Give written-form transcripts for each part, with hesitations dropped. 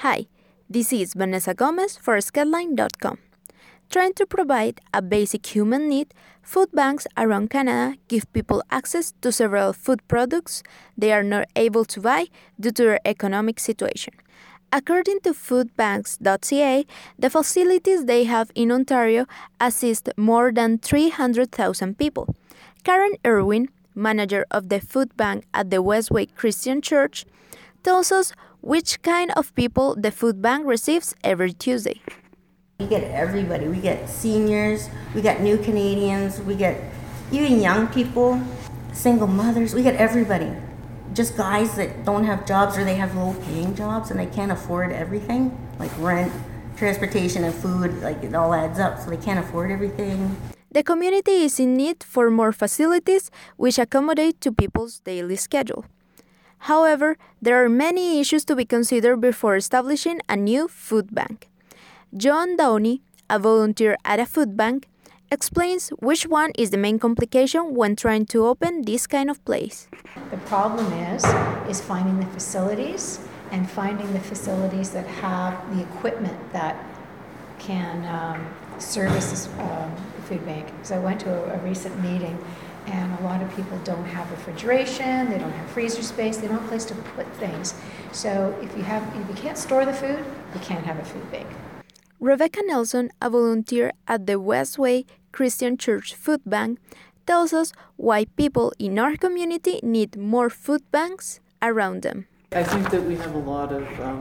Hi, this is Vanessa Gomez for Sketline.com. Trying to provide a basic human need, food banks around Canada give people access to several food products they are not able to buy due to their economic situation. According to foodbanks.ca, the facilities they have in Ontario assist more than 300,000 people. Karen Irwin, manager of the food bank at the Westway Christian Church, tells us which kind of people the food bank receives every Tuesday. We get everybody. We get seniors, we get new Canadians, we get even young people, single mothers, we get everybody. Just guys that don't have jobs or they have low-paying jobs and they can't afford everything, like rent, transportation, and food. Like it all adds up, so they can't afford everything. The community is in need for more facilities which accommodate to people's daily schedule. However, there are many issues to be considered before establishing a new food bank. John Downey, a volunteer at a food bank, explains which one is the main complication when trying to open this kind of place. The problem is finding the facilities and finding the facilities that have the equipment that can service this food bank. Because I went to a recent meeting and a lot of people don't have refrigeration, they don't have freezer space, they don't have a place to put things. So if you can't store the food, you can't have a food bank. Rebecca Nelson, a volunteer at the Westway Christian Church Food Bank, tells us why people in our community need more food banks around them. I think that we have a lot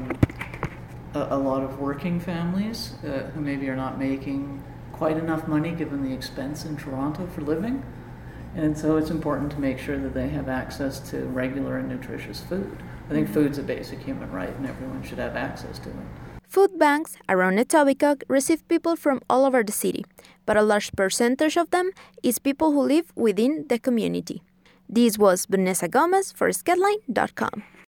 of working families who maybe are not making quite enough money given the expense in Toronto for living. And so it's important to make sure that they have access to regular and nutritious food. I think food's a basic human right and everyone should have access to it. Food banks around Etobicoke receive people from all over the city, but a large percentage of them is people who live within the community. This was Vanessa Gomez for Sketline.com.